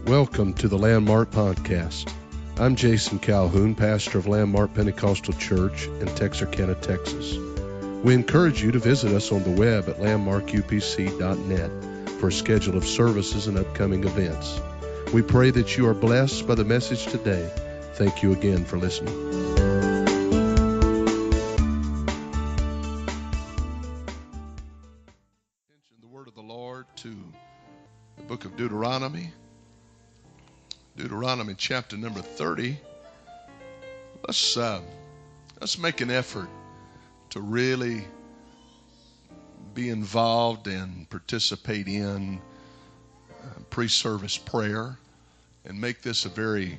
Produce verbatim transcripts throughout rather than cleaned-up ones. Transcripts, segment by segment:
Welcome to the Landmark Podcast. I'm Jason Calhoun, pastor of Landmark Pentecostal Church in Texarkana, Texas. We encourage you to visit us on the web at landmark u p c dot net for a schedule of services and upcoming events. We pray that you are blessed by the message today. Thank you again for listening. The word of the Lord to the book of Deuteronomy. Deuteronomy chapter number thirty. Let's uh, let's make an effort to really be involved and participate in uh, pre-service prayer and make this a very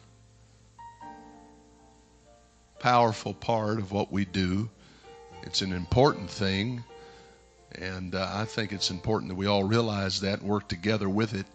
powerful part of what we do. It's an important thing, and uh, I think it's important that we all realize that and work together with it.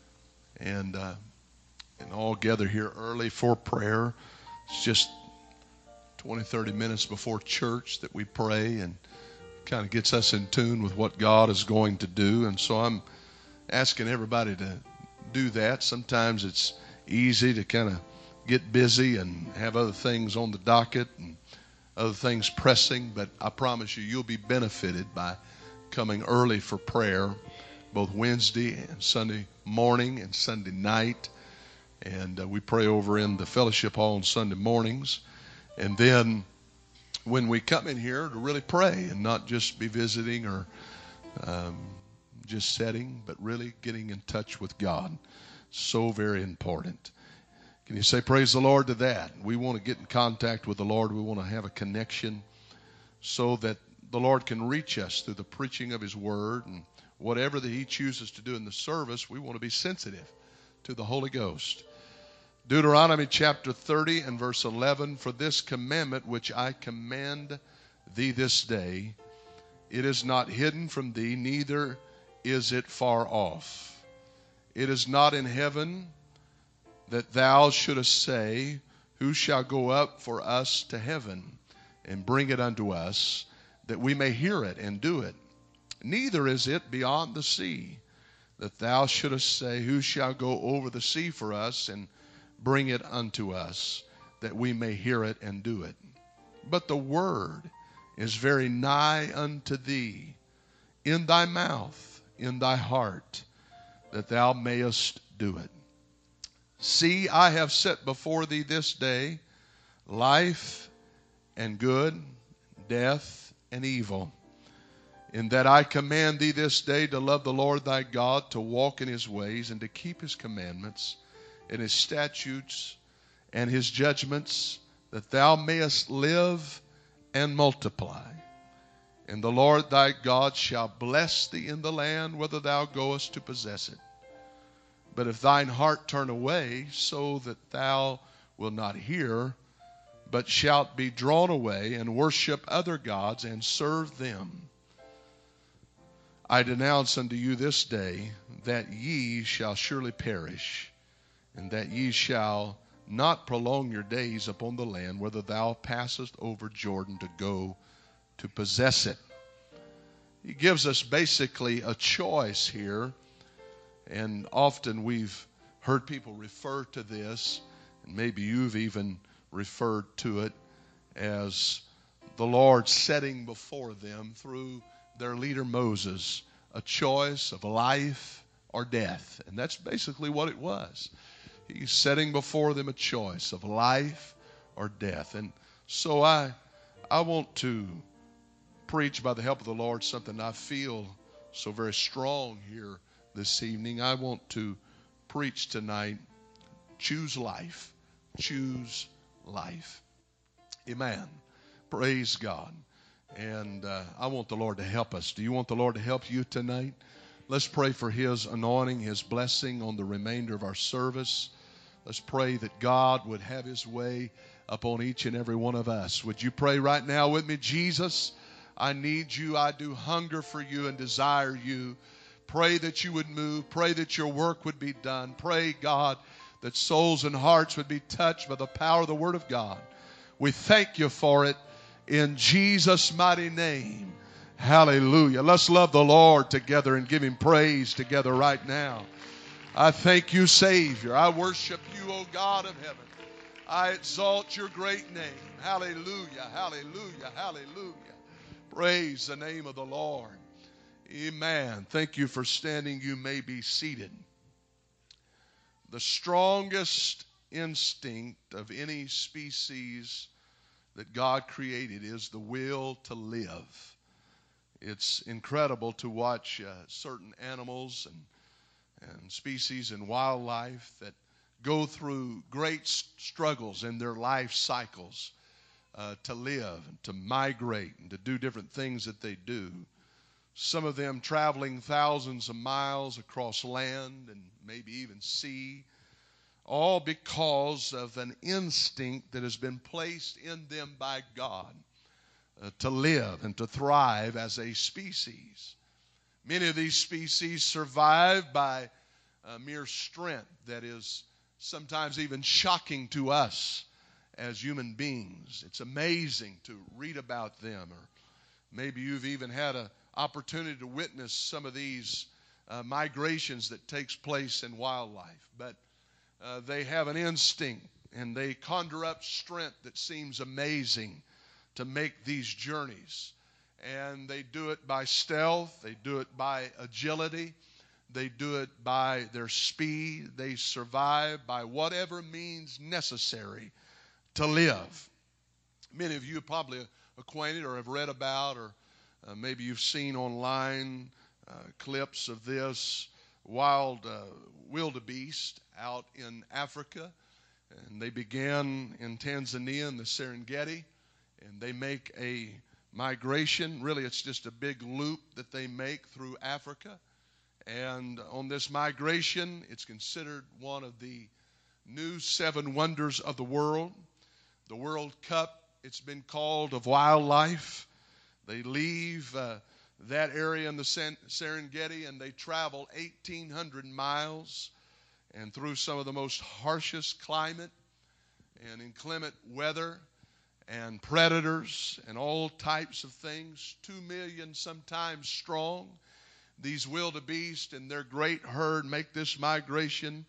And uh, and all gather here early for prayer. It's just twenty, thirty minutes before church that we pray, and kind of gets us in tune with what God is going to do. And so I'm asking everybody to do that. Sometimes it's easy to kind of get busy and have other things on the docket and other things pressing, but I promise you, you'll be benefited by coming early for prayer, both Wednesday and Sunday morning and Sunday night. And uh, we pray over in the fellowship hall on Sunday mornings. And then when we come in here to really pray and not just be visiting or um, just sitting, but really getting in touch with God. So very important. Can you say praise the Lord to that? We want to get in contact with the Lord. We want to have a connection so that the Lord can reach us through the preaching of His Word. And whatever that He chooses to do in the service, we want to be sensitive to the Holy Ghost. Deuteronomy chapter thirty and verse eleven, for this commandment which I command thee this day, it is not hidden from thee, neither is it far off. It is not in heaven that thou shouldest say, who shall go up for us to heaven and bring it unto us, that we may hear it and do it. Neither is it beyond the sea, that thou shouldest say, who shall go over the sea for us and bring it unto us, that we may hear it and do it. But the word is very nigh unto thee, in thy mouth, in thy heart, that thou mayest do it. See, I have set before thee this day life and good, death and evil. In that I command thee this day to love the Lord thy God, to walk in His ways, and to keep His commandments, and His statutes, and His judgments, that thou mayest live and multiply. And the Lord thy God shall bless thee in the land whither thou goest to possess it. But if thine heart turn away, so that thou wilt not hear, but shalt be drawn away, and worship other gods, and serve them, I denounce unto you this day that ye shall surely perish, and that ye shall not prolong your days upon the land whither thou passest over Jordan to go to possess it. He gives us basically a choice here, and often we've heard people refer to this, and maybe you've even referred to it as the Lord setting before them through their leader Moses a choice of life or death. And that's basically what it was. He's setting before them a choice of life or death. And so I I want to preach by the help of the Lord something I feel so very strong here this evening. I want to preach tonight, choose life. Choose life. Amen. Praise God. And uh, I want the Lord to help us. Do you want the Lord to help you tonight? Let's pray for His anointing, His blessing on the remainder of our service. Let's pray that God would have His way upon each and every one of us. Would you pray right now with me? Jesus, I need you. I do hunger for you and desire you. Pray that you would move. Pray that your work would be done. Pray, God, that souls and hearts would be touched by the power of the Word of God. We thank you for it in Jesus' mighty name. Hallelujah. Let's love the Lord together and give Him praise together right now. I thank you, Savior. I worship you, O God of heaven. I exalt your great name. Hallelujah, hallelujah, hallelujah. Praise the name of the Lord. Amen. Thank you for standing. You may be seated. The strongest instinct of any species that God created is the will to live. It's incredible to watch uh, certain animals and, and species and wildlife that go through great struggles in their life cycles uh, to live and to migrate and to do different things that they do. Some of them traveling thousands of miles across land and maybe even sea, all because of an instinct that has been placed in them by God uh, to live and to thrive as a species. Many of these species survive by uh, mere strength that is sometimes even shocking to us as human beings. It's amazing to read about them, or maybe you've even had an opportunity to witness some of these uh, migrations that takes place in wildlife. But uh, they have an instinct, and they conjure up strength that seems amazing to make these journeys. And they do it by stealth. They do it by agility. They do it by their speed. They survive by whatever means necessary to live. Many of you are probably acquainted or have read about, or uh, maybe you've seen online uh, clips of this wild uh, wildebeest out in Africa. And they began in Tanzania in the Serengeti, and they make a migration. Really, it's just a big loop that they make through Africa. And on this migration, it's considered one of the new seven wonders of the world. The World Cup, it's been called, of wildlife. They leave uh, that area in the Serengeti, and they travel eighteen hundred miles and through some of the most harshest climate and inclement weather and predators and all types of things. Two million sometimes strong. These wildebeest and their great herd make this migration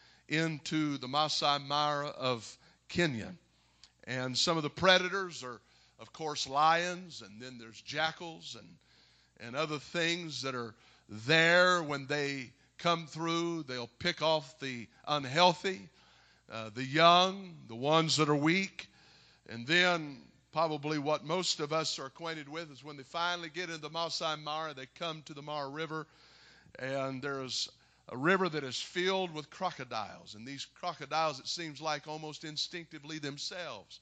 into the Masai Mara of Kenya. And some of the predators are, of course, lions, and then there's jackals and, and other things that are there. When they come through, they'll pick off the unhealthy, uh, the young, the ones that are weak. And then probably what most of us are acquainted with is when they finally get into the Masai Mara, they come to the Mara River, and there's a river that is filled with crocodiles. And these crocodiles, it seems like almost instinctively themselves,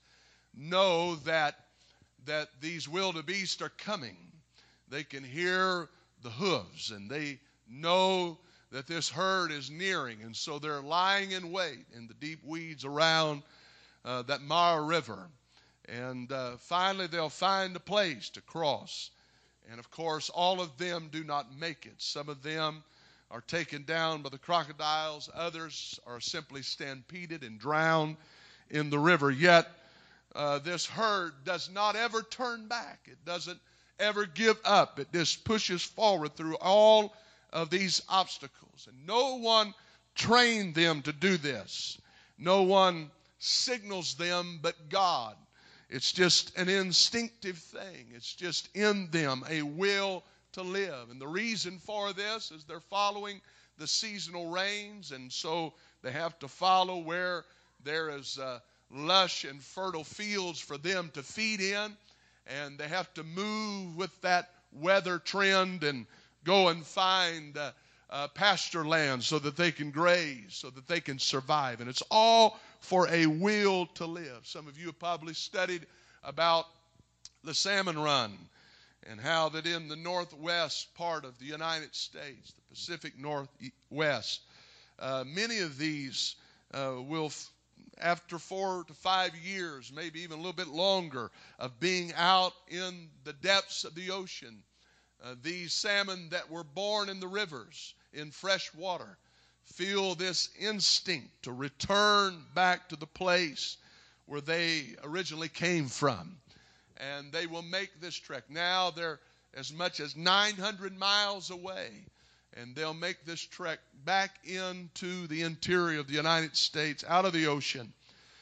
know that, that these wildebeest are coming. They can hear the hooves, and they know that this herd is nearing. And so they're lying in wait in the deep weeds around uh, that Mara River. And uh, finally, they'll find a place to cross. And, of course, all of them do not make it. Some of them are taken down by the crocodiles. Others are simply stampeded and drowned in the river. Yet, uh, this herd does not ever turn back. It doesn't ever give up. It just pushes forward through all of these obstacles. And no one trained them to do this. No one signals them but God. It's just an instinctive thing. It's just in them, a will to live. And the reason for this is they're following the seasonal rains, and so they have to follow where there is uh, lush and fertile fields for them to feed in, and they have to move with that weather trend and go and find uh, uh, pasture land so that they can graze, so that they can survive. And it's all for a will to live. Some of you have probably studied about the salmon run, and how that in the northwest part of the United States, the Pacific Northwest, uh, many of these uh, will, f- after four to five years, maybe even a little bit longer, of being out in the depths of the ocean, uh, these salmon that were born in the rivers, in fresh water, feel this instinct to return back to the place where they originally came from. And they will make this trek. Now they're as much as nine hundred miles away, and they'll make this trek back into the interior of the United States, out of the ocean.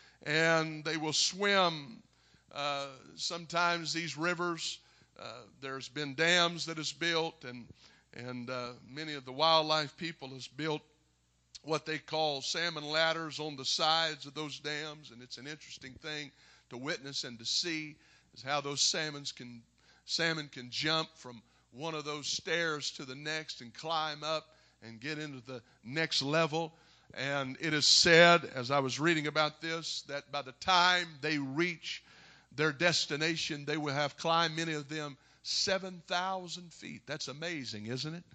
And they will swim uh, sometimes these rivers. Uh, there's been dams that is built, and and uh, many of the wildlife people has built what they call salmon ladders on the sides of those dams, and it's an interesting thing to witness and to see is how those salmons can salmon can jump from one of those stairs to the next and climb up and get into the next level. And it is said, as I was reading about this, that by the time they reach their destination, they will have climbed, many of them, seven thousand feet. That's amazing, isn't it?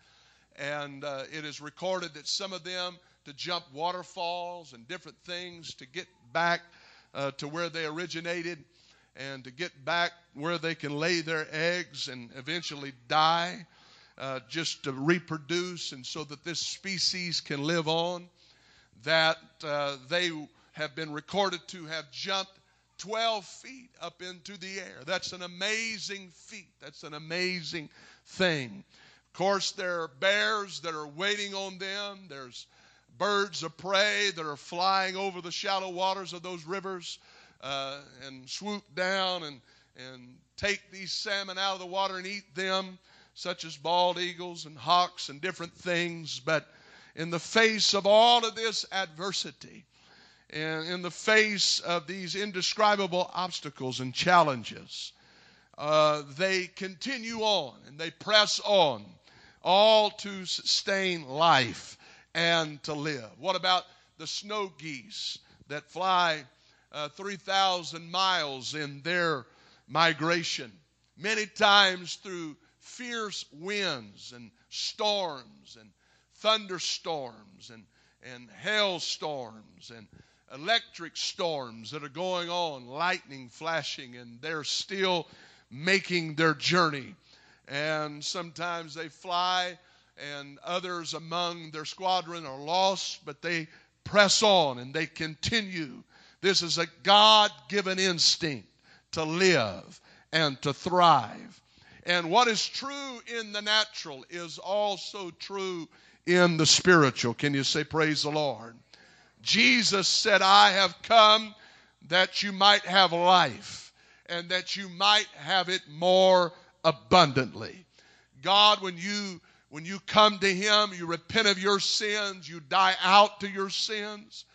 And uh, it is recorded that some of them to jump waterfalls and different things to get back uh, to where they originated and to get back where they can lay their eggs and eventually die uh, just to reproduce and so that this species can live on. That uh, they have been recorded to have jumped twelve feet up into the air. That's an amazing feat. That's an amazing thing. Of course, there are bears that are waiting on them. There's birds of prey that are flying over the shallow waters of those rivers uh, and swoop down and, and take these salmon out of the water and eat them, such as bald eagles and hawks and different things. But in the face of all of this adversity, and in the face of these indescribable obstacles and challenges, uh, they continue on and they press on, all to sustain life and to live. What about the snow geese that fly uh, three thousand miles in their migration, many times through fierce winds and storms and thunderstorms and, and hailstorms and electric storms that are going on, lightning flashing, and they're still making their journey. And sometimes they fly, and others among their squadron are lost, but they press on and they continue. This is a God-given instinct to live and to thrive. And what is true in the natural is also true in the spiritual. Can you say praise the Lord? Jesus said, I have come that you might have life and that you might have it more abundantly. God, when you when you come to him, you repent of your sins, you die out to your sins,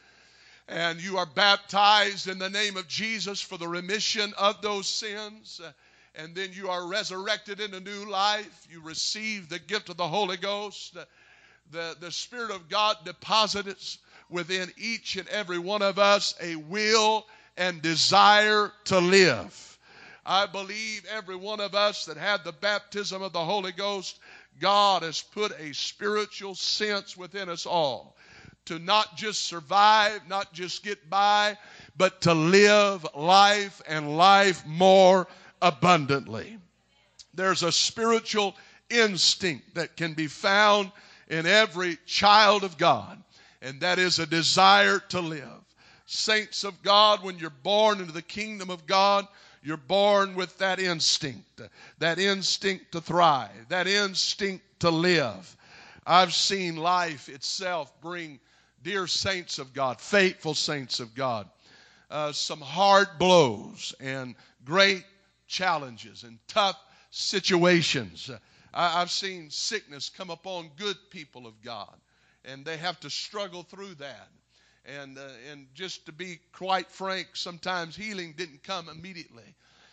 and you are baptized in the name of Jesus for the remission of those sins. And then you are resurrected into new life. You receive the gift of the Holy Ghost. The, the Spirit of God deposits within each and every one of us a will and desire to live. I believe every one of us that had the baptism of the Holy Ghost, God has put a spiritual sense within us all to not just survive, not just get by, but to live life and life more abundantly. There's a spiritual instinct that can be found in every child of God, and that is a desire to live. Saints of God, when you're born into the kingdom of God, you're born with that instinct, that instinct to thrive, that instinct to live. I've seen life itself bring dear saints of God, faithful saints of God, uh, some hard blows and great challenges and tough situations. I, I've seen sickness come upon good people of God, and they have to struggle through that. And, uh, and just to be quite frank, sometimes healing didn't come immediately.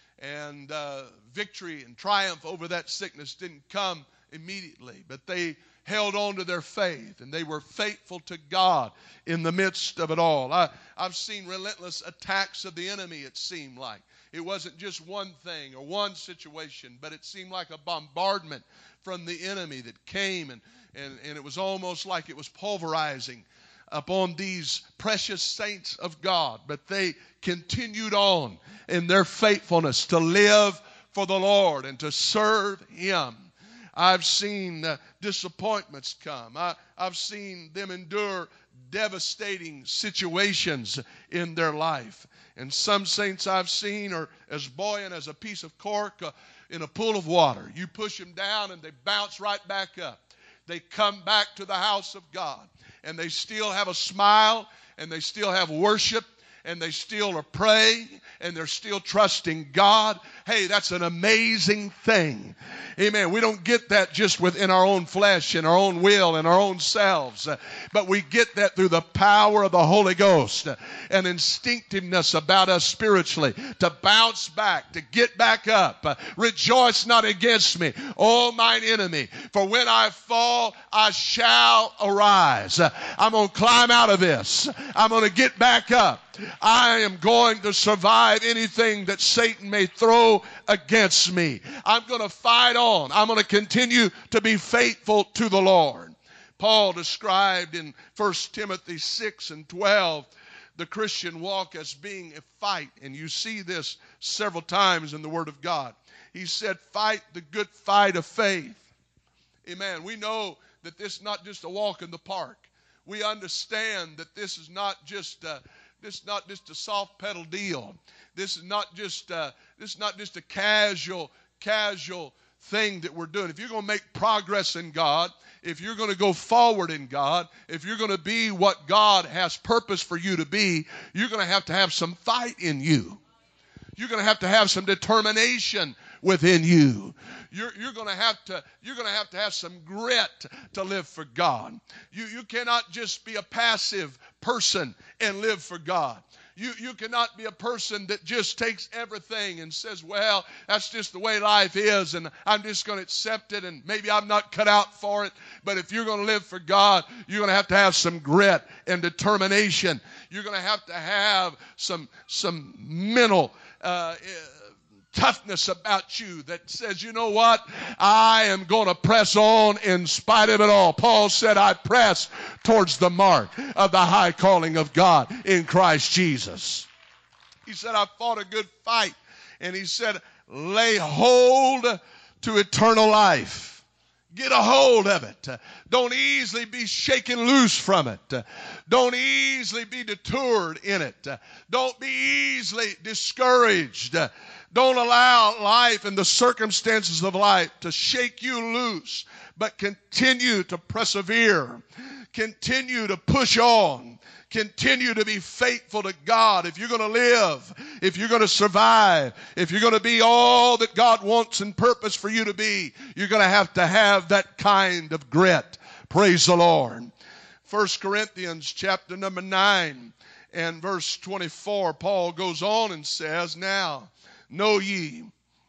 And uh, victory and triumph over that sickness didn't come immediately. But they held on to their faith, and they were faithful to God in the midst of it all. I, I've seen relentless attacks of the enemy, it seemed like. It wasn't just one thing or one situation, but it seemed like a bombardment from the enemy that came, and, and, and it was almost like it was pulverizing upon these precious saints of God. But they continued on in their faithfulness to live for the Lord and to serve him. I've seen uh, disappointments come. I, I've seen them endure devastating situations in their life. And some saints I've seen are as buoyant as a piece of cork uh, in a pool of water. You push them down and they bounce right back up. they come back to the house of God, and they still have a smile, and they still have worship, and they still are praying, and they're still trusting God. Hey, that's an amazing thing. Amen. We don't get that just within our own flesh and our own will and our own selves, uh, but we get that through the power of the Holy Ghost, uh, an instinctiveness about us spiritually to bounce back, to get back up. Uh, Rejoice not against me, O mine enemy, for when I fall, I shall arise. Uh, I'm going to climb out of this. I'm going to get back up. I am going to survive anything that Satan may throw against me. I'm going to fight on. I'm going to continue to be faithful to the Lord. Paul described in First Timothy six and twelve the Christian walk as being a fight. And you see this several times in the Word of God. He said, fight the good fight of faith. Amen. We know that this is not just a walk in the park. We understand that this is not just a This is not just a soft pedal deal. This is not just uh, this is not just a casual casual thing that we're doing. If you're going to make progress in God, if you're going to go forward in God, if you're going to be what God has purpose for you to be, you're going to have to have some fight in you. You're going to have to have some determination within you. You're, you're going to have to you're going to have to have some grit to live for God. You you cannot just be a passive person and live for God. You you cannot be a person that just takes everything and says, well, that's just the way life is, and I'm just going to accept it, and maybe I'm not cut out for it. But if you're going to live for God, you're going to have to have some grit and determination. You're going to have to have some some mental uh, toughness about you that says, you know what? I am going to press on in spite of it all. Paul said, I press towards the mark of the high calling of God in Christ Jesus. He said, I fought a good fight. And he said, lay hold to eternal life. Get a hold of it. Don't easily be shaken loose from it. Don't easily be detoured in it. Don't be easily discouraged. Don't allow life and the circumstances of life to shake you loose, but continue to persevere. Continue to push on. Continue to be faithful to God. If you're going to live, if you're going to survive, if you're going to be all that God wants and purpose for you to be, you're going to have to have that kind of grit. Praise the Lord. First Corinthians chapter number nine and verse twenty-four, Paul goes on and says, now, know ye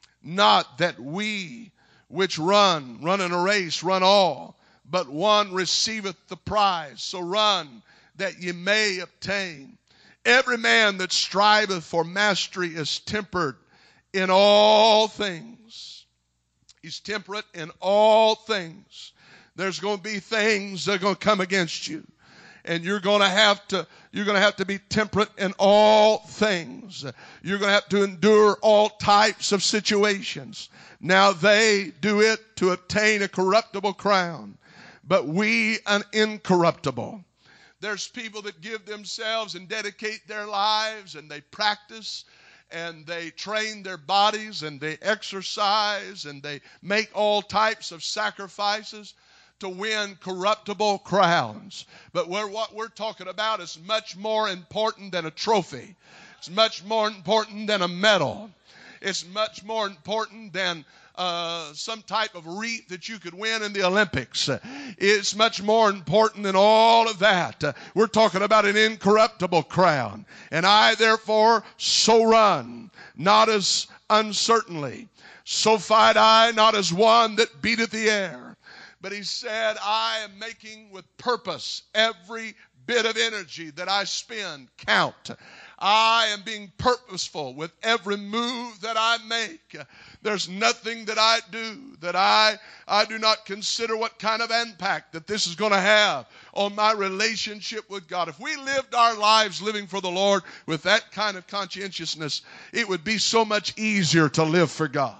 not that we which run, run in a race, run all, but one receiveth the prize. So run that ye may obtain. Every man that striveth for mastery is tempered in all things. He's temperate in all things. There's going to be things that are going to come against you. And you're going to have to, you're going to have to be temperate in all things. You're going to have to endure all types of situations. Now they do it to obtain a corruptible crown, but we an incorruptible. There's people that give themselves and dedicate their lives, and they practice and they train their bodies and they exercise and they make all types of sacrifices to win corruptible crowns. But we're, what we're talking about is much more important than a trophy. It's much more important than a medal. It's much more important than uh, some type of wreath that you could win in the Olympics. It's much more important than all of that. Uh, we're talking about an incorruptible crown. And I, therefore, so run, not as uncertainly. So fight I, not as one that beateth the air. But he said, I am making with purpose every bit of energy that I spend count. I am being purposeful with every move that I make. There's nothing that I do that I, I do not consider what kind of impact that this is going to have on my relationship with God. If we lived our lives living for the Lord with that kind of conscientiousness, it would be so much easier to live for God.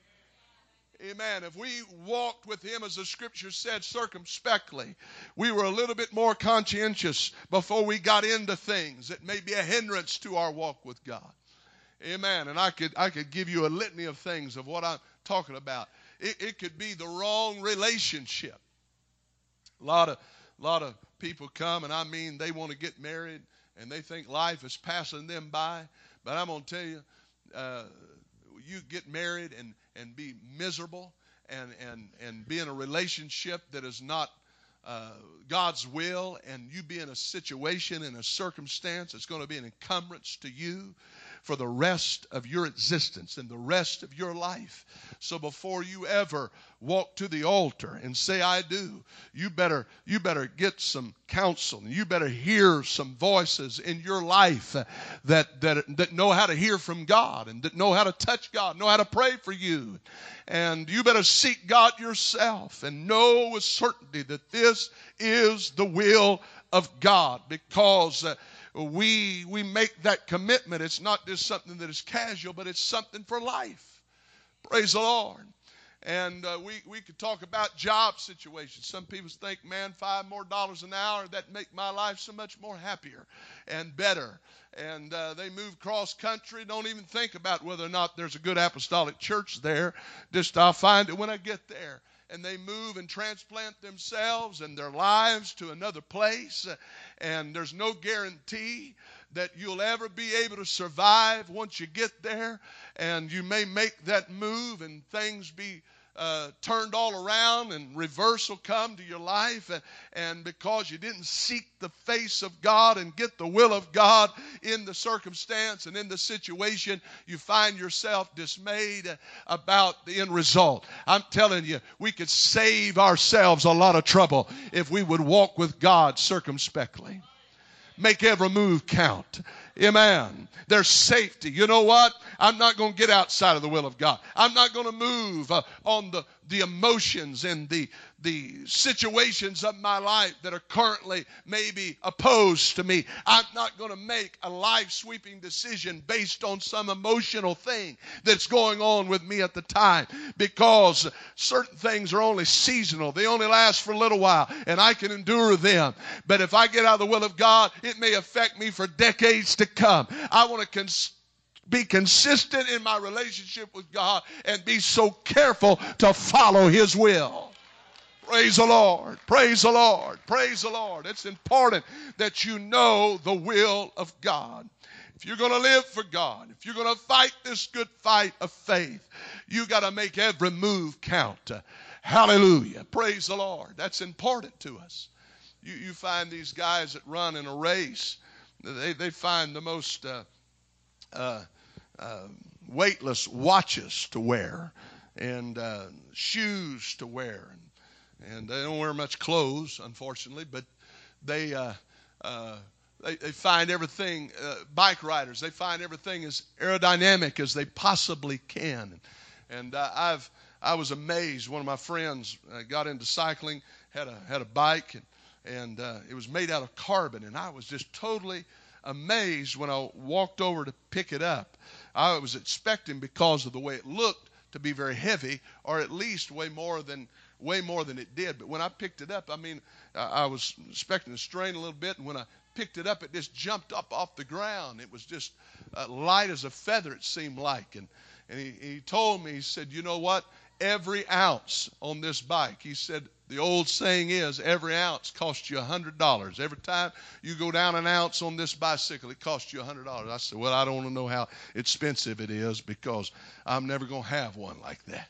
Amen. If we walked with him, as the scripture said, circumspectly, we were a little bit more conscientious before we got into things that may be a hindrance to our walk with God. Amen. And I could I could give you a litany of things of what I'm talking about. It, it could be the wrong relationship. A lot of, lot of people come, and I mean, they want to get married, and they think life is passing them by. But I'm going to tell you, uh, you get married and, and be miserable and, and, and be in a relationship that is not uh, God's will, and you be in a situation, in a circumstance that's going to be an encumbrance to you for the rest of your existence and the rest of your life. So before you ever walk to the altar and say, I do, you better, you better get some counsel. You better hear some voices in your life that, that, that know how to hear from God and that know how to touch God, know how to pray for you. And you better seek God yourself and know with certainty that this is the will of God, because uh, we we make that commitment. It's not just something that is casual, but it's something for life. Praise the Lord. And uh, we, we could talk about job situations. Some people think, man, five more dollars an hour, that'd make my life so much more happier and better. And uh, they move cross country, don't even think about whether or not there's a good apostolic church there. Just I'll find it when I get there. And they move and transplant themselves and their lives to another place. And there's no guarantee that you'll ever be able to survive once you get there. And you may make that move and things be uh, turned all around and reverse will come to your life. And, and because you didn't seek the face of God and get the will of God in the circumstance and in the situation, you find yourself dismayed about the end result. I'm telling you, we could save ourselves a lot of trouble if we would walk with God circumspectly. Make every move count. Amen. There's safety. You know what? I'm not going to get outside of the will of God. I'm not going to move uh, on the, the emotions and the, the situations of my life that are currently maybe opposed to me. I'm not going to make a life-sweeping decision based on some emotional thing that's going on with me at the time, because certain things are only seasonal. They only last for a little while, and I can endure them. But if I get out of the will of God, it may affect me for decades to come. I want to cons- be consistent in my relationship with God and be so careful to follow His will. Praise the Lord. Praise the Lord. Praise the Lord. It's important that you know the will of God. If you're going to live for God, if you're going to fight this good fight of faith, you got to make every move count. Hallelujah. Praise the Lord. That's important to us. You, you find these guys that run in a race, they, they find the most uh, uh, uh, weightless watches to wear and uh, shoes to wear. And, and they don't wear much clothes, unfortunately, but they, uh, uh, they, they find everything, uh, bike riders, they find everything as aerodynamic as they possibly can. And uh, I've I was amazed. One of my friends uh, got into cycling, had a had a bike, and And uh, it was made out of carbon. And I was just totally amazed when I walked over to pick it up. I was expecting, because of the way it looked, to be very heavy, or at least way more than way more than it did. But when I picked it up, I mean, uh, I was expecting to strain a little bit. And when I picked it up, it just jumped up off the ground. It was just uh, light as a feather, it seemed like. And, and he, he told me, he said, you know what? Every ounce on this bike, he said, the old saying is, every ounce costs you one hundred dollars. Every time you go down an ounce on this bicycle, it costs you one hundred dollars. I said, well, I don't want to know how expensive it is, because I'm never going to have one like that.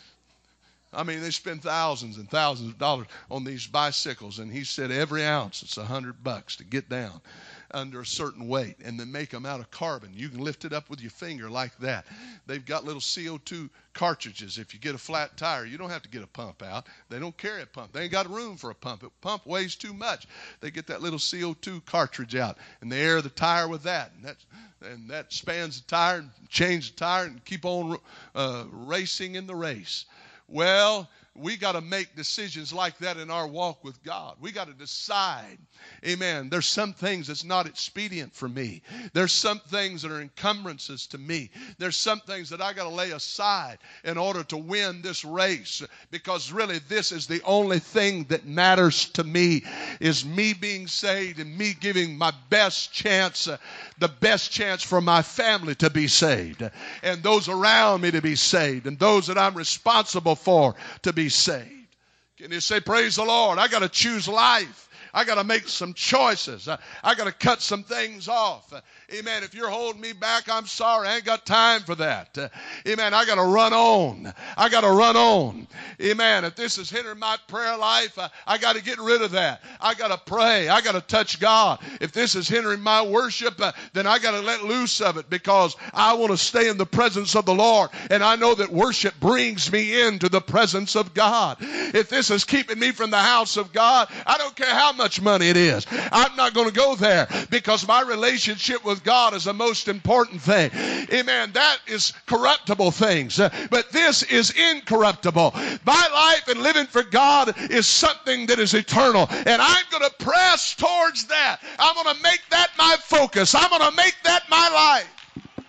I mean, they spend thousands and thousands of dollars on these bicycles. And he said every ounce, it's one hundred bucks to get down under a certain weight, and then make them out of carbon. You can lift it up with your finger like that. They've got little C O two cartridges. If you get a flat tire, you don't have to get a pump out. They don't carry a pump. They ain't got room for a pump. A pump weighs too much. They get that little C O two cartridge out, and they air the tire with that. And that, and that spans the tire, and change the tire, and keep on uh, racing in the race. Well, we got to make decisions like that in our walk with God. We got to decide, amen, there's some things that's not expedient for me. There's some things that are encumbrances to me. There's some things that I got to lay aside in order to win this race, because really this is the only thing that matters to me, is me being saved and me giving my best chance, uh, the best chance for my family to be saved, and those around me to be saved, and those that I'm responsible for to be saved. Can you say, praise the Lord? I got to choose life. I got to make some choices. I, I got to cut some things off. Uh, amen. If you're holding me back, I'm sorry. I ain't got time for that. Uh, amen. I got to run on. I got to run on. Amen. If this is hindering my prayer life, uh, I got to get rid of that. I got to pray. I got to touch God. If this is hindering my worship, uh, then I got to let loose of it, because I want to stay in the presence of the Lord. And I know that worship brings me into the presence of God. If this is keeping me from the house of God, I don't care how much money it is. I'm not going to go there, because my relationship with God is the most important thing. Amen. That is corruptible things, uh, but this is incorruptible. My life and living for God is something that is eternal, and I'm going to press towards that. I'm going to make that my focus. I'm going to make that my life.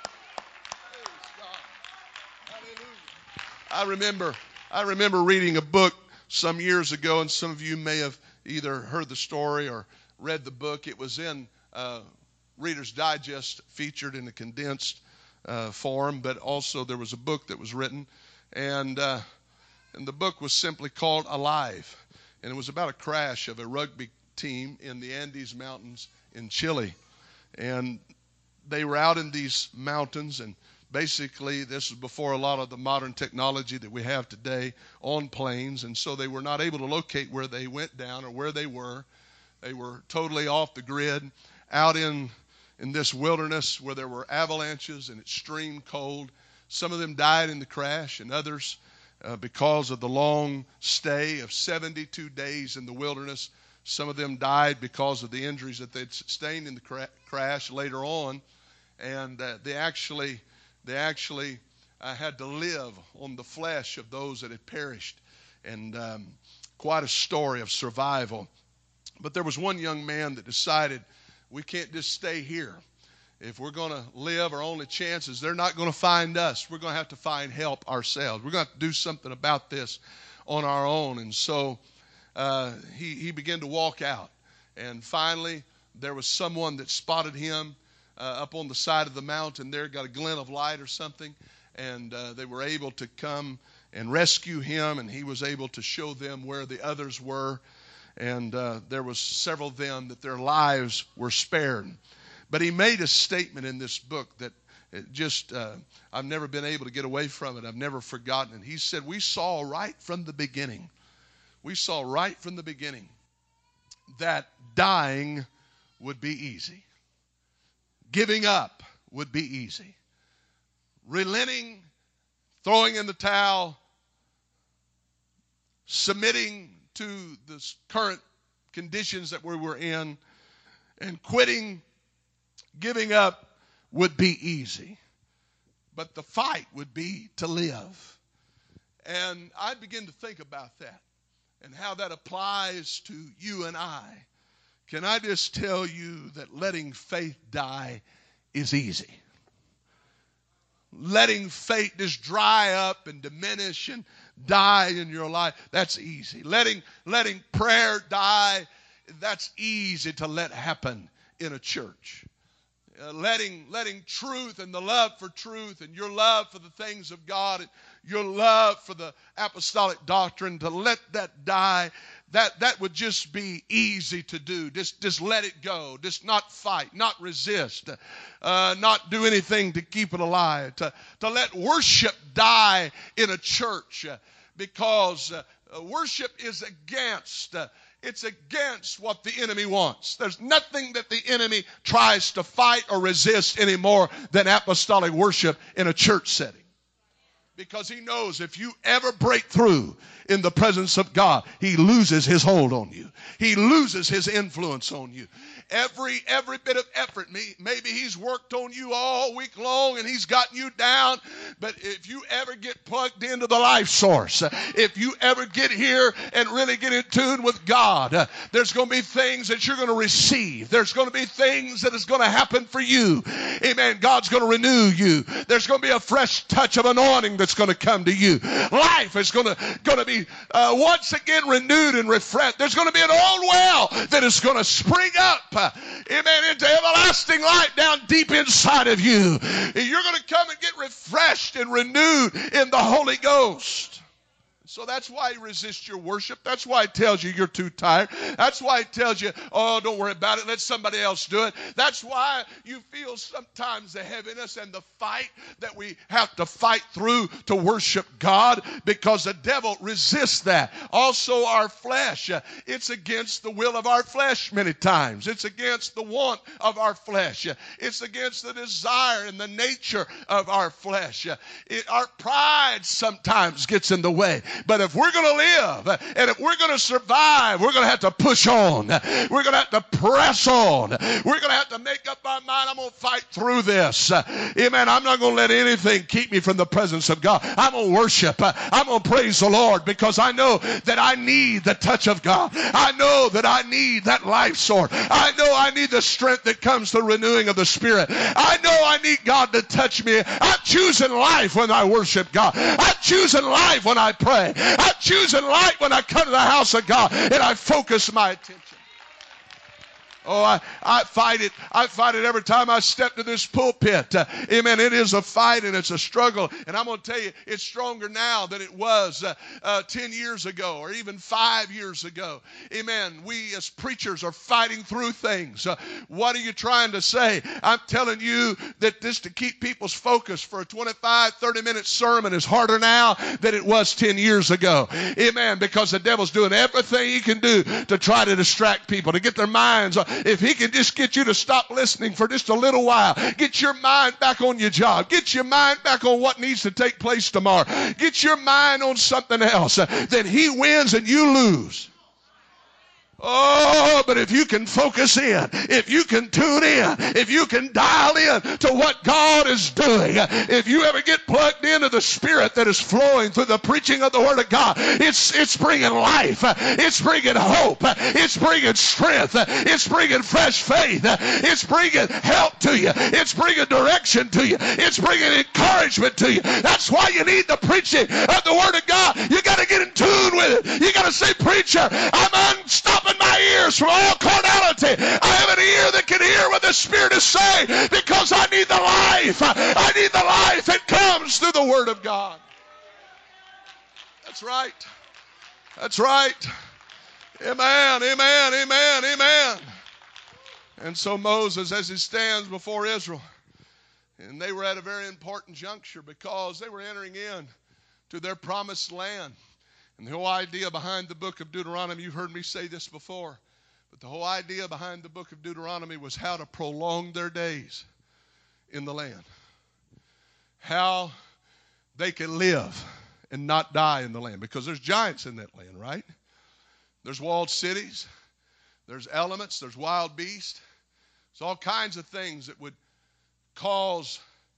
I remember, I remember reading a book some years ago, and some of you may have either heard the story or read the book. It was in uh, Reader's Digest, featured in a condensed uh, form, but also there was a book that was written, and uh, and the book was simply called Alive, and it was about a crash of a rugby team in the Andes Mountains in Chile, and they were out in these mountains, and basically, this was before a lot of the modern technology that we have today on planes, and so they were not able to locate where they went down or where they were. They were totally off the grid, out in, in this wilderness where there were avalanches and extreme cold. Some of them died in the crash, and others, uh, because of the long stay of seventy-two days in the wilderness, some of them died because of the injuries that they'd sustained in the cra- crash later on, and uh, they actually... They actually uh, had to live on the flesh of those that had perished, and um, quite a story of survival. But there was one young man that decided, we can't just stay here. If we're going to live, our only chance is they're not going to find us. We're going to have to find help ourselves. We're going to have to do something about this on our own. And so uh, he, he began to walk out. And finally, there was someone that spotted him Uh, up on the side of the mountain there, got a glint of light or something, and uh, they were able to come and rescue him, and he was able to show them where the others were, and uh, there was several of them that their lives were spared. But he made a statement in this book that it just, uh, I've never been able to get away from it. I've never forgotten it. He said, we saw right from the beginning, we saw right from the beginning that dying would be easy. Giving up would be easy. Relenting, throwing in the towel, submitting to the current conditions that we were in, and quitting, giving up would be easy. But the fight would be to live. And I begin to think about that and how that applies to you and I. Can I just tell you that letting faith die is easy? Letting faith just dry up and diminish and die in your life, that's easy. Letting, letting prayer die, that's easy to let happen in a church. Uh, letting, letting truth and the love for truth and your love for the things of God and your love for the apostolic doctrine, to let that die, that, that would just be easy to do. Just, just let it go. Just not fight, not resist, uh, not do anything to keep it alive. To, to let worship die in a church, uh, because uh, worship is against uh, It's against what the enemy wants. There's nothing that the enemy tries to fight or resist any more than apostolic worship in a church setting. Because he knows if you ever break through in the presence of God, he loses his hold on you. He loses his influence on you. Every every bit of effort, maybe he's worked on you all week long and he's gotten you down, but if you ever get plugged into the life source, if you ever get here and really get in tune with God, there's going to be things that you're going to receive. There's going to be things that is going to happen for you. Amen. God's going to renew you. There's going to be a fresh touch of anointing that's going to come to you. Life is going to, going to be uh, once again renewed and refreshed. There's going to be an old well that is going to spring up, uh, amen, into everlasting light down deep inside of you. You're going to come and get refreshed and renewed in the Holy Ghost. So that's why he resists your worship. That's why he tells you you're too tired. That's why he tells you, oh, don't worry about it. Let somebody else do it. That's why you feel sometimes the heaviness and the fight that we have to fight through to worship God, because the devil resists that. Also our flesh. It's against the will of our flesh many times. It's against the want of our flesh. It's against the desire and the nature of our flesh. It, our pride sometimes gets in the way. But if we're going to live and if we're going to survive, we're going to have to push on. We're going to have to press on. We're going to have to make up our mind, I'm going to fight through this. Amen. I'm not going to let anything keep me from the presence of God. I'm going to worship. I'm going to praise the Lord, because I know that I need the touch of God. I know that I need that life sword. I know I need the strength that comes through renewing of the Spirit. I know I need God to touch me. I'm choosing life when I worship God. I'm choosing life when I pray. I'm choosing life when I come to the house of God and I focus my attention. Oh, I, I fight it. I fight it every time I step to this pulpit. Uh, amen. It is a fight and it's a struggle. And I'm going to tell you, it's stronger now than it was uh, uh, ten years ago or even five years ago. Amen. We as preachers are fighting through things. Uh, what are you trying to say? I'm telling you that this to keep people's focus for a twenty-five, thirty minute sermon is harder now than it was ten years ago. Amen. Because the devil's doing everything he can do to try to distract people, to get their minds on. If he can just get you to stop listening for just a little while, get your mind back on your job, get your mind back on what needs to take place tomorrow, get your mind on something else, then he wins and you lose. Oh, but if you can focus in, if you can tune in, if you can dial in to what God is doing, if you ever get plugged into the Spirit that is flowing through the preaching of the Word of God, it's it's bringing life, it's bringing hope, it's bringing strength, it's bringing fresh faith, it's bringing help to you, it's bringing direction to you, it's bringing encouragement to you. That's why you need the preaching of the Word of God. You got to get in tune with it. You got to say, preacher, I'm unstopping my ears from all carnality. I have an ear that can hear what the Spirit is saying, because I need the life. I need the life that comes through the Word of God. That's right. That's right. Amen, amen, amen, amen. And so Moses, as he stands before Israel, and they were at a very important juncture, because they were entering in to their promised land. And the whole idea behind the book of Deuteronomy, you've heard me say this before, but the whole idea behind the book of Deuteronomy was how to prolong their days in the land. How they can live and not die in the land. Because there's giants in that land, right? There's walled cities. There's elements. There's wild beasts. There's all kinds of things that would cause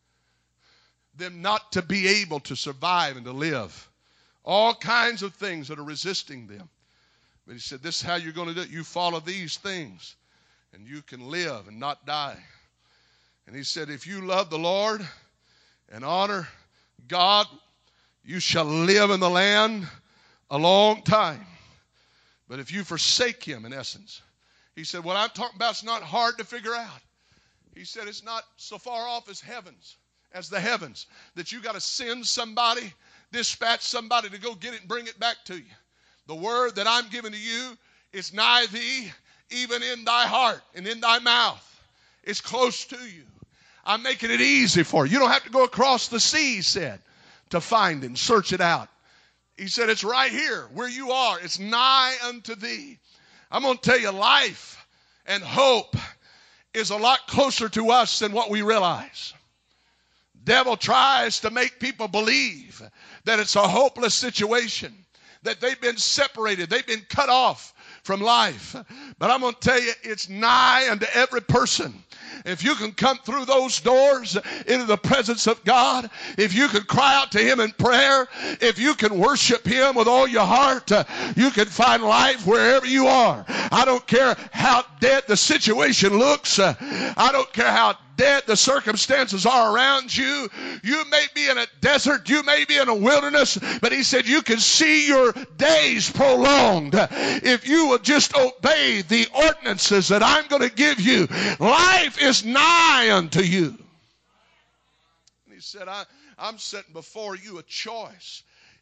them not to be able to survive and to live. All kinds of things that are resisting them. But he said, this is how you're going to do it. You follow these things and you can live and not die. And he said, if you love the Lord and honor God, you shall live in the land a long time. But if you forsake him, in essence, he said, what I'm talking about is not hard to figure out. He said, it's not so far off as heavens, as the heavens, that you got to send somebody, dispatch somebody to go get it and bring it back to you. The word that I'm giving to you is nigh thee, even in thy heart and in thy mouth. It's close to you. I'm making it easy for you. You don't have to go across the sea, he said, to find it and search it out. He said, it's right here where you are. It's nigh unto thee. I'm going to tell you, life and hope is a lot closer to us than what we realize. Devil tries to make people believe that it's a hopeless situation, that they've been separated, they've been cut off from life. But I'm going to tell you, it's nigh unto every person. If you can come through those doors into the presence of God, if you can cry out to him in prayer, if you can worship him with all your heart, uh, you can find life wherever you are. I don't care how dead the situation looks. Uh, I don't care how dead the circumstances are around you. You may be in a desert, you may be in a wilderness, but he said you can see your days prolonged if you will just obey the ordinances that I'm going to give you. Life is nigh unto you. And he said, I, I'm setting before you a choice.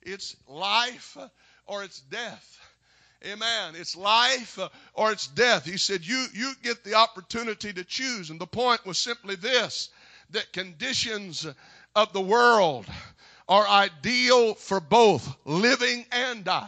It's life or it's death. Amen. It's life or it's death. He said, you, you get the opportunity to choose. And the point was simply this, that conditions of the world are ideal for both living and dying.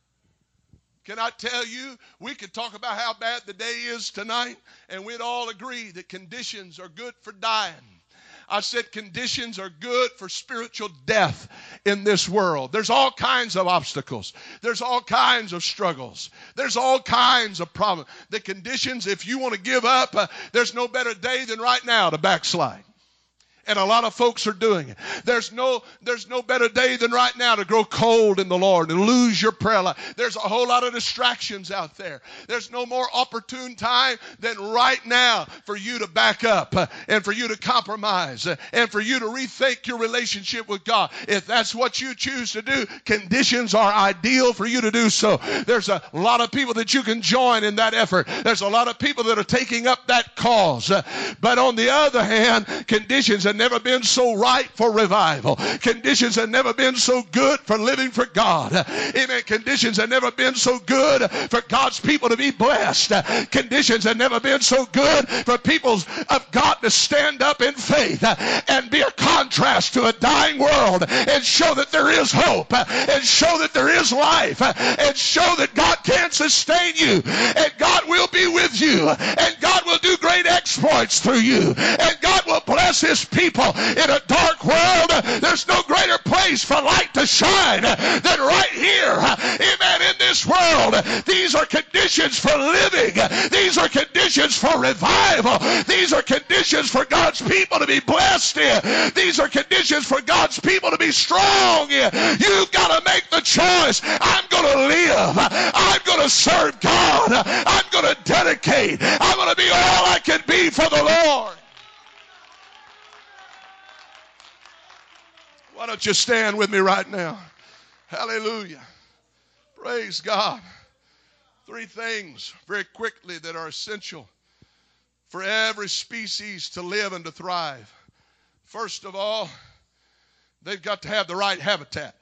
Can I tell you, we could talk about how bad the day is tonight, and we'd all agree that conditions are good for dying. I said conditions are good for spiritual death in this world. There's all kinds of obstacles. There's all kinds of struggles. There's all kinds of problems. The conditions, if you want to give up, uh, there's no better day than right now to backslide. And a lot of folks are doing it. There's no, there's no better day than right now to grow cold in the Lord and lose your prayer life. There's a whole lot of distractions out there. There's no more opportune time than right now for you to back up uh, and for you to compromise uh, and for you to rethink your relationship with God. If that's what you choose to do, conditions are ideal for you to do so. There's a lot of people that you can join in that effort. There's a lot of people that are taking up that cause. Uh, but on the other hand, conditions have never been so right for revival. Conditions have never been so good for living for God. Amen. Conditions have never been so good for God's people to be blessed. Conditions have never been so good for people of God to stand up in faith and be a contrast to a dying world and show that there is hope and show that there is life and show that God can sustain you and God will be with you and God will do great exploits through you and God will bless his people. In a dark world, there's no greater place for light to shine than right here. Amen. In this world, these are conditions for living. These are conditions for revival. These are conditions for God's people to be blessed in. These are conditions for God's people to be strong in. You've got to make the choice. I'm going to live. I'm going to serve God. I'm going to dedicate. I'm going to be all I can be for the Lord. Why don't you stand with me right now? Hallelujah. Praise God. Three things very quickly that are essential for every species to live and to thrive. First of all, they've got to have the right habitat.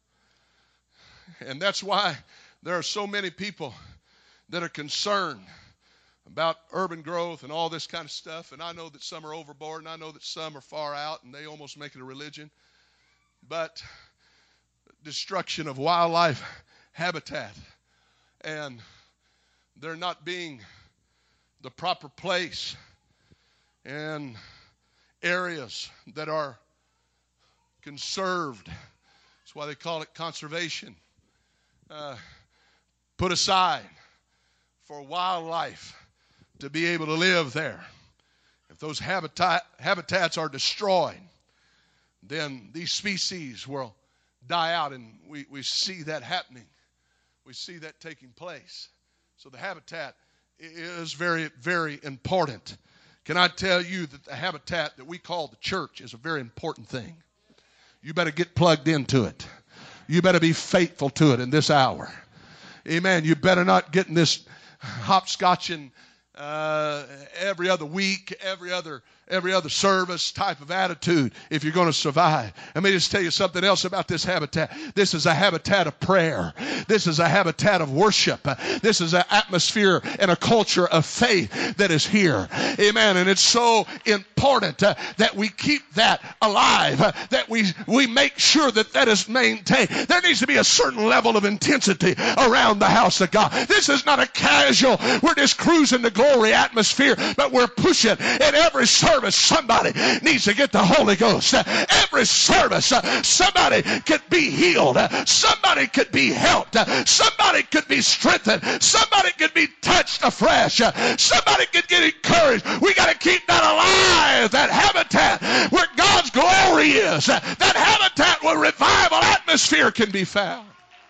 And that's why there are so many people that are concerned about urban growth and all this kind of stuff. And I know that some are overboard, and I know that some are far out, and they almost make it a religion. But destruction of wildlife habitat and there not being the proper place and areas that are conserved. That's why they call it conservation. Uh, put aside for wildlife to be able to live there. If those habitat, habitats are destroyed, then these species will die out, and we, we see that happening. We see that taking place. So the habitat is very, very important. Can I tell you that the habitat that we call the church is a very important thing? You better get plugged into it. You better be faithful to it in this hour. Amen. You better not get in this hopscotching uh, every other week, every other every other service type of attitude if you're going to survive. Let me just tell you something else about this habitat. This is a habitat of prayer. This is a habitat of worship. This is an atmosphere and a culture of faith that is here. Amen. And it's so important uh, that we keep that alive, uh, that we, we make sure that that is maintained. There needs to be a certain level of intensity around the house of God. This is not a casual, we're just cruising the glory atmosphere, but we're pushing. In every service, somebody needs to get the Holy Ghost. Every service, somebody could be healed. Somebody could be helped. Somebody could be strengthened. Somebody could be touched afresh. Somebody could get encouraged. We got to keep that alive, that habitat where God's glory is. That habitat where revival atmosphere can be found.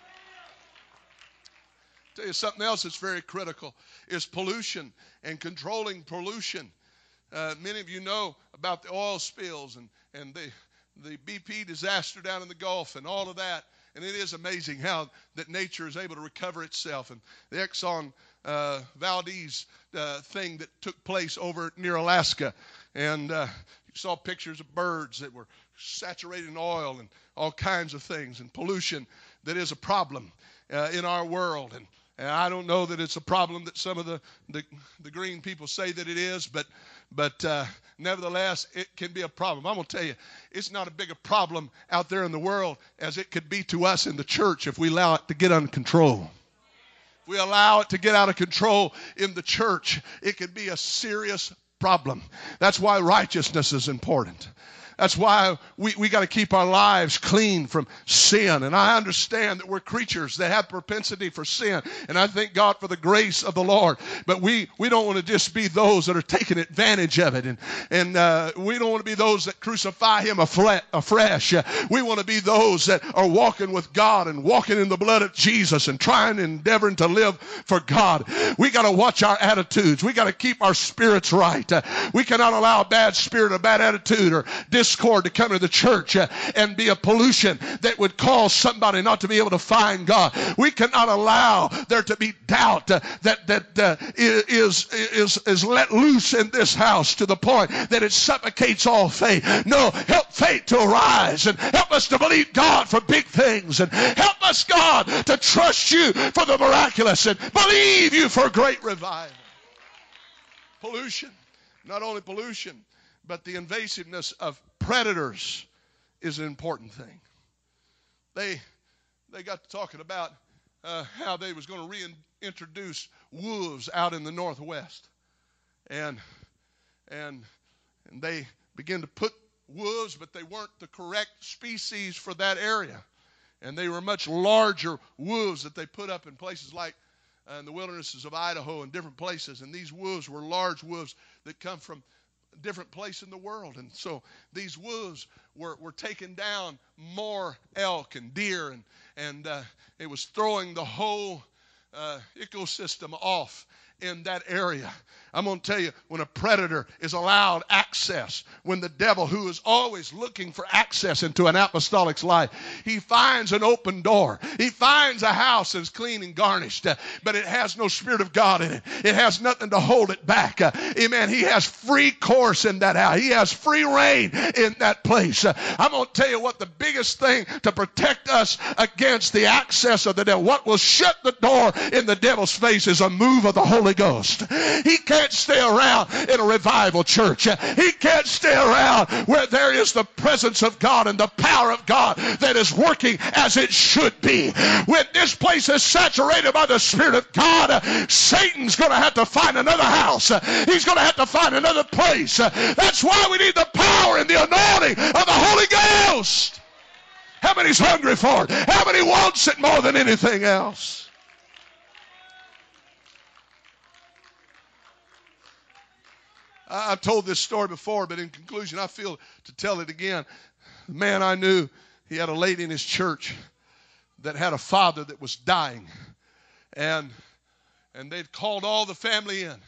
I'll tell you something else that's very critical is pollution and controlling pollution. Uh, many of you know about the oil spills and, and the, the B P disaster down in the Gulf and all of that. And it is amazing how that nature is able to recover itself. And the Exxon uh, Valdez uh, thing that took place over near Alaska. And uh, you saw pictures of birds that were saturated in oil and all kinds of things, and pollution that is a problem uh, in our world. And, and I don't know that it's a problem that some of the, the, the green people say that it is, but But uh, nevertheless, it can be a problem. I'm going to tell you, it's not a big a problem out there in the world as it could be to us in the church if we allow it to get under control. If we allow it to get out of control in the church, it could be a serious problem. That's why righteousness is important. That's why we, we got to keep our lives clean from sin. And I understand that we're creatures that have propensity for sin. And I thank God for the grace of the Lord. But we, we don't want to just be those that are taking advantage of it. And, and uh, we don't want to be those that crucify him afresh. Uh, we want to be those that are walking with God and walking in the blood of Jesus and trying and endeavoring to live for God. We got to watch our attitudes. We got to keep our spirits right. Uh, we cannot allow a bad spirit, a bad attitude, or discord to come to the church uh, and be a pollution that would cause somebody not to be able to find God. We cannot allow there to be doubt uh, that that uh, is is is let loose in this house to the point that it suffocates all faith. No, help faith to arise and help us to believe God for big things, and help us, God, to trust you for the miraculous and believe you for great revival. Pollution, not only pollution, but the invasiveness of predators is an important thing. They they got to talking about uh, how they was going to reintroduce wolves out in the Northwest. And, and, and they began to put wolves, but they weren't the correct species for that area. And they were much larger wolves that they put up in places like uh, in the wildernesses of Idaho and different places. And these wolves were large wolves that come from different place in the world. And so these wolves were, were taking down more elk and deer, and, and uh, it was throwing the whole uh, ecosystem off in that area. I'm going to tell you, when a predator is allowed access, when the devil, who is always looking for access into an apostolic's life, he finds an open door. He finds a house that's clean and garnished, uh, but it has no Spirit of God in it. It has nothing to hold it back. Uh, amen. He has free course in that house. He has free reign in that place. Uh, I'm going to tell you what the biggest thing to protect us against the access of the devil, what will shut the door in the devil's face, is a move of the Holy Ghost. He can't stay around in a revival church. He can't stay around where there is the presence of God and the power of God that is working as it should be. When this place is saturated by the Spirit of God, Satan's going to have to find another house. He's going to have to find another place. That's why we need the power and the anointing of the Holy Ghost. How many's hungry for it? How many wants it more than anything else? I've told this story before, but in conclusion, I feel to tell it again. The man I knew, he had a lady in his church that had a father that was dying. And, and they'd called all the family in.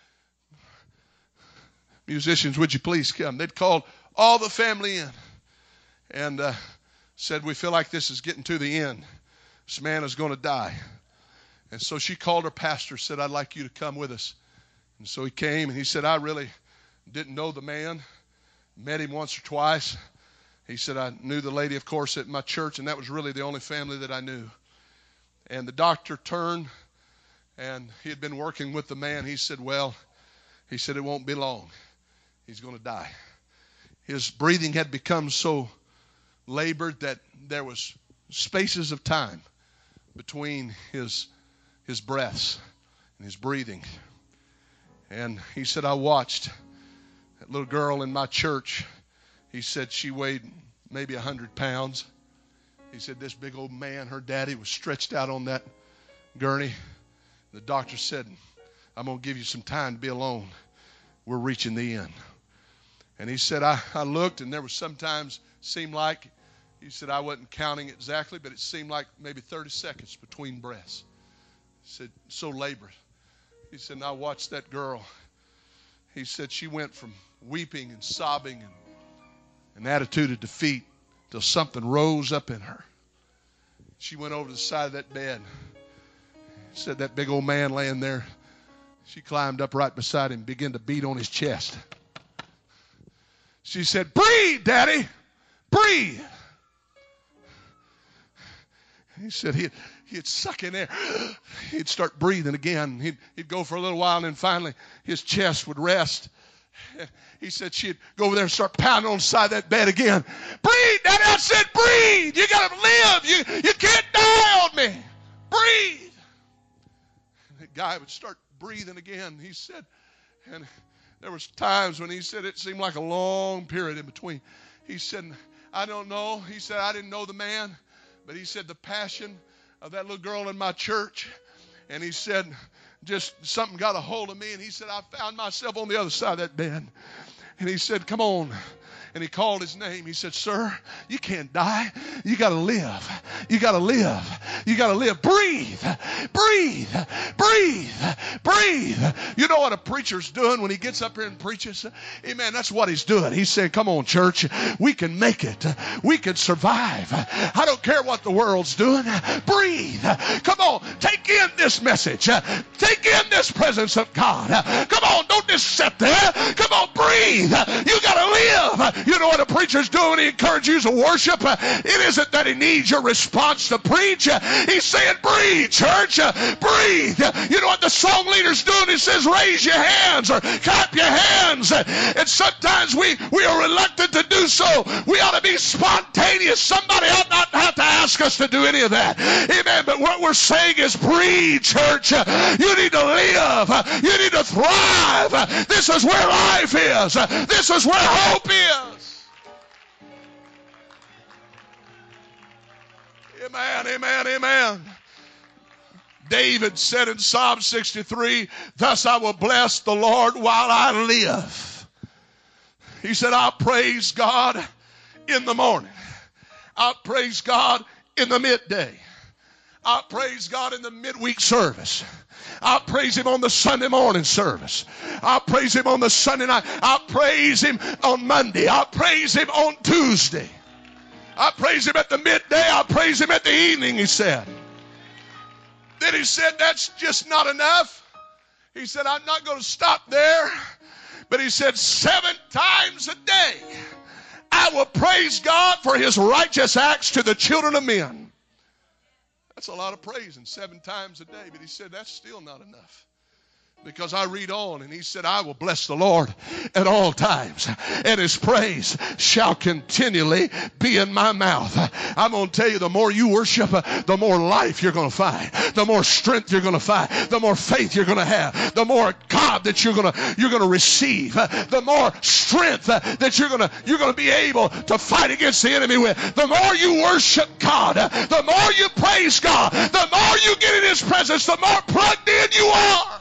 Musicians, would you please come? They'd called all the family in and uh, said, we feel like this is getting to the end. This man is going to die. And so she called her pastor, said, I'd like you to come with us. And so he came, and he said, I really didn't know the man, met him once or twice. He said, I knew the lady, of course, at my church, and that was really the only family that I knew. And the doctor turned, and he had been working with the man. He said, well, he said, it won't be long. He's going to die. His breathing had become so labored that there was spaces of time between his, his breaths and his breathing. And he said, I watched that little girl in my church. He said she weighed maybe a hundred pounds. He said this big old man, her daddy, was stretched out on that gurney. The doctor said, I'm going to give you some time to be alone. We're reaching the end. And he said, I, I looked, and there was sometimes seemed like, he said, I wasn't counting exactly, but it seemed like maybe thirty seconds between breaths. He said, so labored. He said, and I watched that girl. He said she went from weeping and sobbing and an attitude of defeat till something rose up in her. She went over to the side of that bed. He said that big old man laying there, she climbed up right beside him, began to beat on his chest. She said, breathe, Daddy. breathe. He said he'd, he'd suck in air. He'd start breathing again. He'd, he'd go for a little while, and then finally his chest would rest. He said she'd go over there and start pounding on the side of that bed again. Breathe. Daddy, I said breathe. You got to live. You, you can't die on me. Breathe. And the guy would start breathing again. He said, and there was times when he said it seemed like a long period in between. He said, I don't know. He said, I didn't know the man. But he said the passion of that little girl in my church. And he said, just something got a hold of me. And he said, I found myself on the other side of that bed. And he said, come on. And he called his name. He said, sir, you can't die. You got to live. You got to live. You got to live. Breathe. Breathe. Breathe. Breathe. You know what a preacher's doing when he gets up here and preaches? Amen. That's what he's doing. He's saying, come on, church. We can make it. We can survive. I don't care what the world's doing. Breathe. Come on. Take in this message. Take in this presence of God. Come on. Don't just sit there. Come on. Breathe. You got to live. You know what a preacher's doing when he encourages you to worship? It isn't that he needs your response to preach. He's saying, breathe, church. Breathe. You know what the song leader's doing? He says, raise your hands or clap your hands. And sometimes we, we are reluctant to do so. We ought to be spontaneous. Somebody ought not have to ask us to do any of that. Amen. But what we're saying is breathe, church. You need to live. You need to thrive. This is where life is. This is where hope is. Amen, amen, amen. David said in Psalm sixty-three, thus I will bless the Lord while I live. He said, I'll praise God in the morning. I'll praise God in the midday. I'll praise God in the midweek service. I'll praise him on the Sunday morning service. I'll praise him on the Sunday night. I'll praise him on Monday. I'll praise him on Tuesday. I'll praise him at the midday. I'll praise him at the evening, he said. Then he said, that's just not enough. He said, I'm not going to stop there. But he said, seven times a day, I will praise God for his righteous acts to the children of men. That's a lot of praising, seven times a day. But he said, that's still not enough. Because I read on, and he said, I will bless the Lord at all times, and his praise shall continually be in my mouth. I'm going to tell you, the more you worship, the more life you're going to find, the more strength you're going to find, the more faith you're going to have, the more God that you're going to you're going to receive, the more strength that you're going to you're going to be able to fight against the enemy with. The more you worship God, the more you praise God, the more you get in his presence, the more plugged in you are.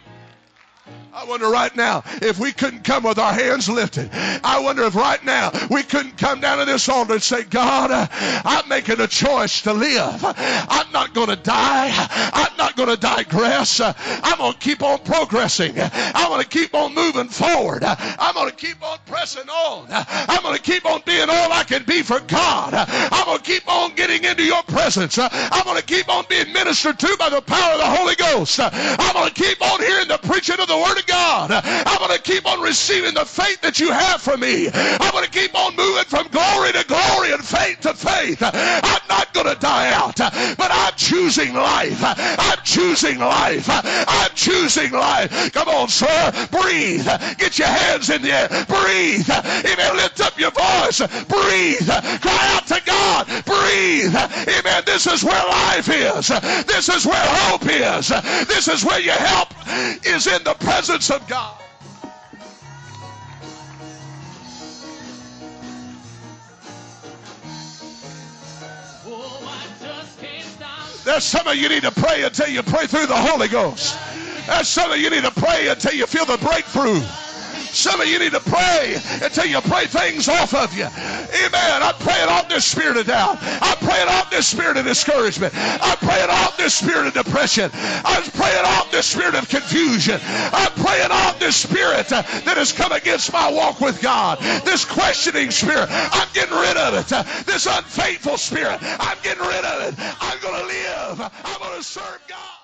I wonder right now if we couldn't come with our hands lifted. I wonder if right now we couldn't come down to this altar and say, God, I'm making a choice to live. I'm not going to die. I'm not going to digress. I'm going to keep on progressing. I'm going to keep on moving forward. I'm going to keep on pressing on. I'm going to keep on being all I can be for God. I'm going to keep on getting into your presence. I'm going to keep on being ministered to by the power of the Holy Ghost. I'm going to keep on hearing the preaching of the Word of God. I'm going to keep on receiving the faith that you have for me. I'm going to keep on moving from glory to glory and faith to faith. I'm not going to die out, but I'm choosing life. I'm choosing life. I'm choosing life. Come on, sir. Breathe. Get your hands in the air. Breathe. Amen. Lift up your voice. Breathe. Cry out to God. Breathe. Amen. This is where life is. This is where hope is. This is where your help is in the presence of God. There's some of you need to pray until you pray through the Holy Ghost. There's some of you need to pray until you feel the breakthrough. Some of you need to pray until you pray things off of you. Amen. I'm praying off this spirit of doubt. I'm praying off this spirit of discouragement. I'm praying off this spirit of depression. I'm praying off this spirit of confusion. I'm praying off this spirit uh, that has come against my walk with God. This questioning spirit. I'm getting rid of it. Uh, this unfaithful spirit. I'm getting rid of it. I'm going to live. I'm going to serve God.